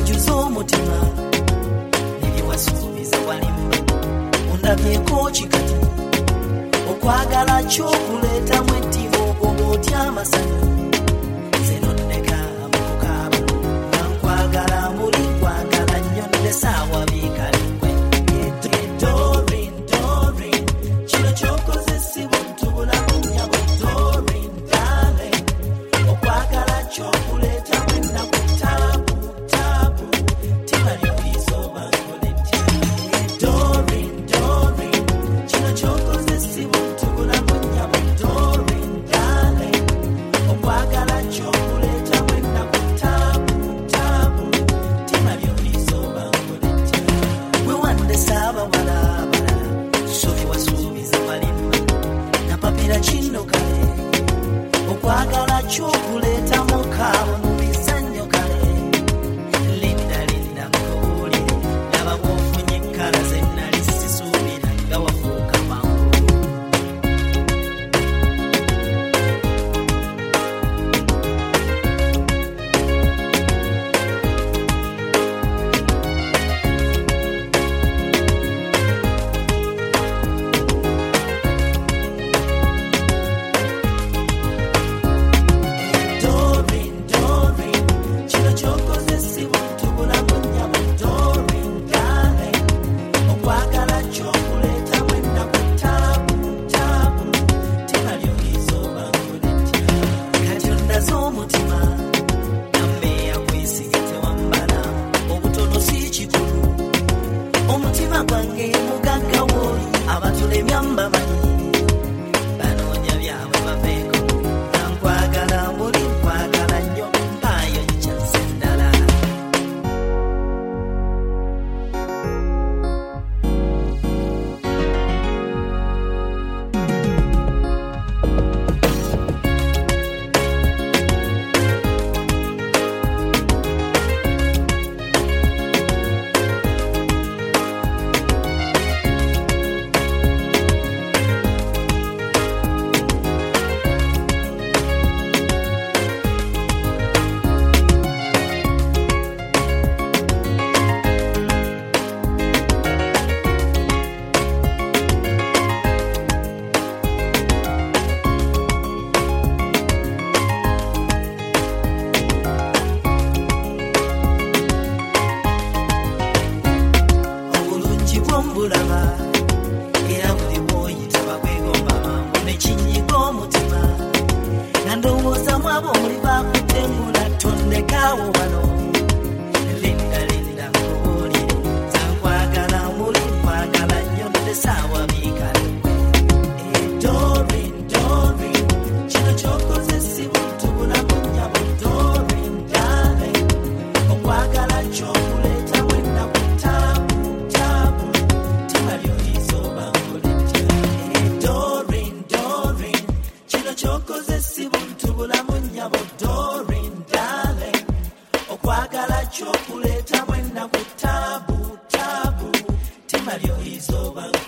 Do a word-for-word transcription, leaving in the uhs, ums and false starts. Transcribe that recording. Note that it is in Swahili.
ojjuza omutima nebyewasuubiza walimba ondabyeko kikati okwagala kyokuleetamu ettima oba otya amasanyu zenonneka mukukaaba nga nkwagala muli kwagala nnyo nesaawa biikalikwe Doreen, Doreen, kino kyokoze si buntu bulamu nnyabo Doreen, darling, okwagala kyokuleeta mwenna ku taabu, taabu, tibalyoyiza oba nkoletya. Doreen, Doreen, kino kyokoze si buntu bulamu nnyabo Doreen, darling, okwagala kyokuleeta mwenna ku taabu, taabu, tibalyoyiza oba nkoletya. Gwe wandesa abawala abalala sobi wasuubiza balimba napapira kino kale okwagala kyokuleetamu kaabo mu bizannyo kale linda linda nkubuulire laba bw'ofunye ekkala ze nnali sisuubira nga wafuuka mangu Doreen, Doreen, kino kyokoze si buntu bulamu nnyabo Doreen, darling, okwagala kyokuleeta mwenna ku taabu, taabu, tibalyoyiza oba nkoletya. Kati ondaze omutima nambeeya kwesiga tewambala obutono si kikulu omutima gwange mugagga wooli abatulemya mbamanyi banoonya byabwe baveeko nga nkwagala muli nkwagala nnyo mpaayo nkyanse endala obulungi bw'ombulaba era buli bw'oyita bakwegomba mangu nekinyiga omutima nga ndowooza mu abo muli bakutengula tondekaawo wano linda linda nkubuulire zankwagala muli nkwagala nnyo nesaawa biikalikwe Doreen, Doreen, kino kyokoze si buntu bulamu nnyabo Doreen, darling, okwagala kyokuleeta mwenna ku taabu, taabu, tibalyoyiza oba nkoletya. Doreen, Doreen, kino kyokoze si buntu bulamu nnyabo Doreen, darling, okwagala kyokuleeta mwenna ku taabu, taabu, tibalyoyiza oba